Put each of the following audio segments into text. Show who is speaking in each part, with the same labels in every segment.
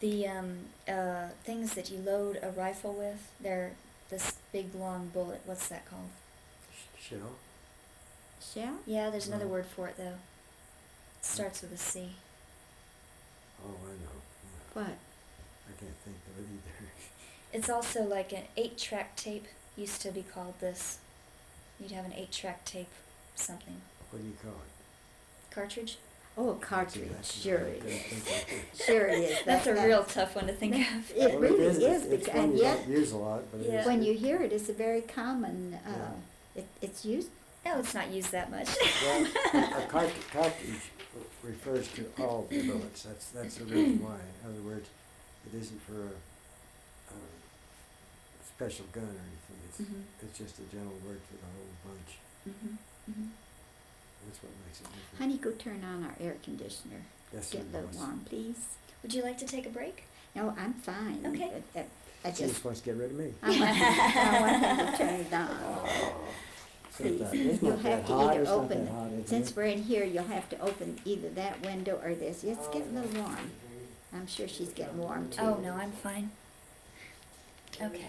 Speaker 1: The things that you load a rifle with, they're this big long bullet. What's that called?
Speaker 2: Shell?
Speaker 1: Shell? Yeah, there's another
Speaker 2: No.
Speaker 1: word for it though. It starts with a C.
Speaker 2: Oh, I know. Yeah.
Speaker 1: What?
Speaker 2: I can't think of it either.
Speaker 1: It's also like an 8-track tape used to be called this. You'd have an 8-track tape something.
Speaker 2: What do you call it?
Speaker 1: Cartridge?
Speaker 3: Oh, a cartridge,
Speaker 2: That's
Speaker 3: sure
Speaker 2: what I
Speaker 3: it
Speaker 2: couldn't
Speaker 3: is.
Speaker 2: think of.
Speaker 3: Sure it is.
Speaker 1: That's a real tough one to think of.
Speaker 3: It
Speaker 2: Well,
Speaker 3: really
Speaker 2: is.
Speaker 3: is,
Speaker 2: It's
Speaker 3: because,
Speaker 2: one
Speaker 3: and
Speaker 2: you
Speaker 3: yet,
Speaker 2: don't use a lot, but
Speaker 1: Yeah.
Speaker 2: it's
Speaker 3: when you hear it, it's a very common,
Speaker 2: Yeah.
Speaker 3: it's used,
Speaker 1: No, it's not used that much.
Speaker 2: Well, a cartridge refers to all bullets. That's the reason why. In other words, it isn't for a special gun or anything.
Speaker 1: Mhm.
Speaker 2: It's just a general word for the whole bunch.
Speaker 1: Mhm. Mhm.
Speaker 2: That's what makes it different.
Speaker 3: honey, go turn on our air conditioner.
Speaker 2: Yes,
Speaker 3: Get
Speaker 2: it
Speaker 3: a little
Speaker 2: was.
Speaker 3: warm, please.
Speaker 1: Would you like to take a break?
Speaker 3: No, I'm fine.
Speaker 1: Okay.
Speaker 3: I
Speaker 2: She
Speaker 3: just,
Speaker 2: just wants to get rid of me.
Speaker 3: I want him to turn it on. Please,
Speaker 2: It's
Speaker 3: you'll
Speaker 2: not
Speaker 3: have
Speaker 2: that
Speaker 3: to
Speaker 2: hot.
Speaker 3: either
Speaker 2: It's not
Speaker 3: open,
Speaker 2: that hot, is
Speaker 3: since
Speaker 2: it?
Speaker 3: we're in here, you'll have to open either that window or this. It's getting a little warm. I'm sure she's getting warm too.
Speaker 1: Oh no, I'm fine. Okay.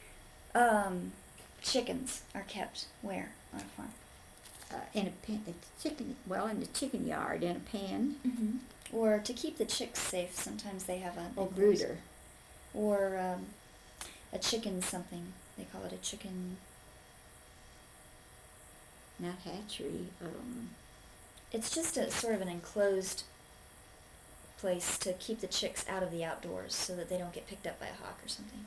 Speaker 1: Chickens are kept where on a farm?
Speaker 3: In a pen, in the chicken yard, in a pen.
Speaker 1: Mm-hmm. Or to keep the chicks safe, sometimes they have a
Speaker 3: Oh, brooder.
Speaker 1: Or a chicken something. They call it a chicken.
Speaker 3: Not hatchery.
Speaker 1: It's just a sort of an enclosed place to keep the chicks out of the outdoors so that they don't get picked up by a hawk or something.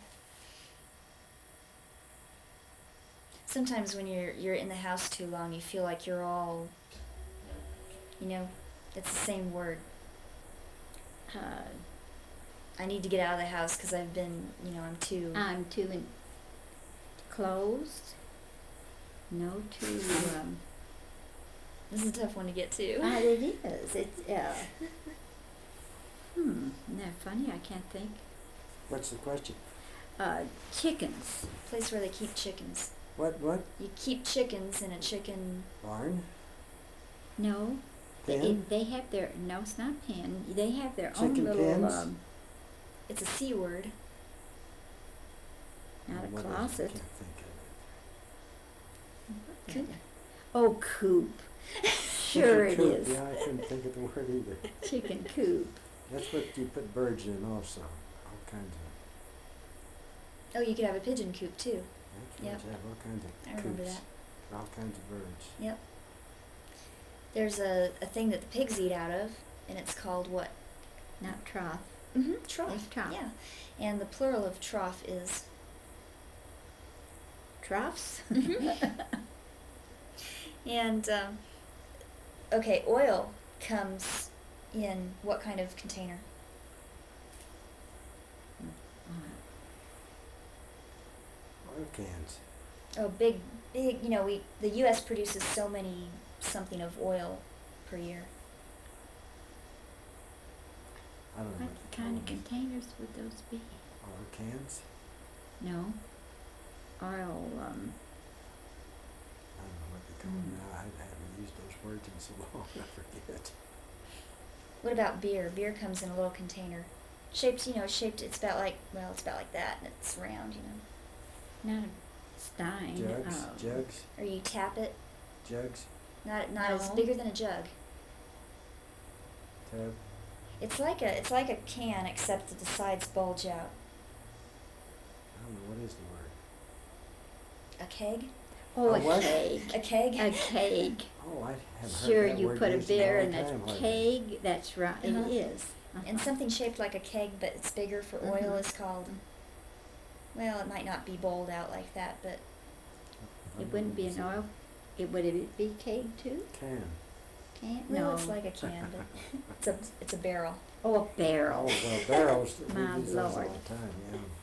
Speaker 1: Sometimes when you're in the house too long, you feel like you're all, it's the same word. I need to get out of the house because I've been, I'm too.
Speaker 3: I'm too closed. No, too.
Speaker 1: This is a tough one to get to.
Speaker 3: It is. It's. Isn't that funny? I can't think.
Speaker 2: What's the question?
Speaker 3: Chickens.
Speaker 1: Place where they keep chickens.
Speaker 2: What?
Speaker 1: You keep chickens in a chicken.
Speaker 2: Barn?
Speaker 3: No.
Speaker 2: Pen?
Speaker 3: They have their. No, it's not pen. They have their
Speaker 2: Chicken
Speaker 3: own little.
Speaker 2: pens?
Speaker 1: It's a C word.
Speaker 3: Not a
Speaker 2: What is it? I
Speaker 3: closet.
Speaker 2: can't think of it.
Speaker 1: Coop.
Speaker 3: Oh, coop. Sure it
Speaker 2: Chicken coop.
Speaker 3: is.
Speaker 2: Yeah, I couldn't think of the word either.
Speaker 3: Chicken coop.
Speaker 2: That's what you put birds in also. All kinds of.
Speaker 1: Oh, you could have a pigeon coop too.
Speaker 2: Yeah,
Speaker 1: Yep.
Speaker 2: birds have all kinds of
Speaker 1: I remember
Speaker 2: coops.
Speaker 1: that.
Speaker 2: All kinds of birds.
Speaker 1: Yep. There's a thing that the pigs eat out of, and it's called what?
Speaker 3: Not trough.
Speaker 1: Mm-hmm. Trough.
Speaker 3: It's trough.
Speaker 1: Yeah. And the plural of trough is.
Speaker 3: Troughs.
Speaker 1: And, okay, oil comes in what kind of container?
Speaker 2: Oil cans.
Speaker 1: Oh, big, the U.S. produces so many something of oil per year.
Speaker 2: I don't know.
Speaker 3: What kind of containers would those be?
Speaker 2: Oil cans?
Speaker 3: No. Oil.
Speaker 2: I don't know what they call them now. I haven't used those words in so long. I forget.
Speaker 1: What about beer? Beer comes in a little container. Shaped, it's about like that, and it's round,
Speaker 3: Not a stein.
Speaker 2: Jugs? Jugs?
Speaker 1: Or you tap it.
Speaker 2: Jugs?
Speaker 1: Not as
Speaker 3: No.
Speaker 1: bigger than a jug.
Speaker 2: Tub?
Speaker 1: It's like a can, except that the sides bulge out.
Speaker 2: I don't know. What is the word?
Speaker 1: A keg?
Speaker 3: Oh,
Speaker 2: A
Speaker 3: a
Speaker 2: what?
Speaker 3: keg.
Speaker 1: A keg?
Speaker 3: A keg.
Speaker 2: Oh, I haven't
Speaker 3: Sure,
Speaker 2: heard that
Speaker 3: you
Speaker 2: word
Speaker 3: put a
Speaker 2: used
Speaker 3: beer
Speaker 2: in
Speaker 3: in
Speaker 2: a long
Speaker 3: a
Speaker 2: time hardly.
Speaker 3: keg. That's right.
Speaker 1: Uh-huh.
Speaker 3: It is.
Speaker 1: And something shaped like a keg, but it's bigger for oil
Speaker 3: Mhm.
Speaker 1: is called. Well, it might not be bowled out like that, but
Speaker 3: It wouldn't be an oil. Would it be keg too?
Speaker 2: Can.
Speaker 3: Can
Speaker 1: well,
Speaker 3: no.
Speaker 1: it's like a can, but it's a barrel.
Speaker 3: Oh, a barrel.
Speaker 2: Oh, well, barrels, we
Speaker 3: My
Speaker 2: use those all
Speaker 3: Lord.
Speaker 2: the time, yeah.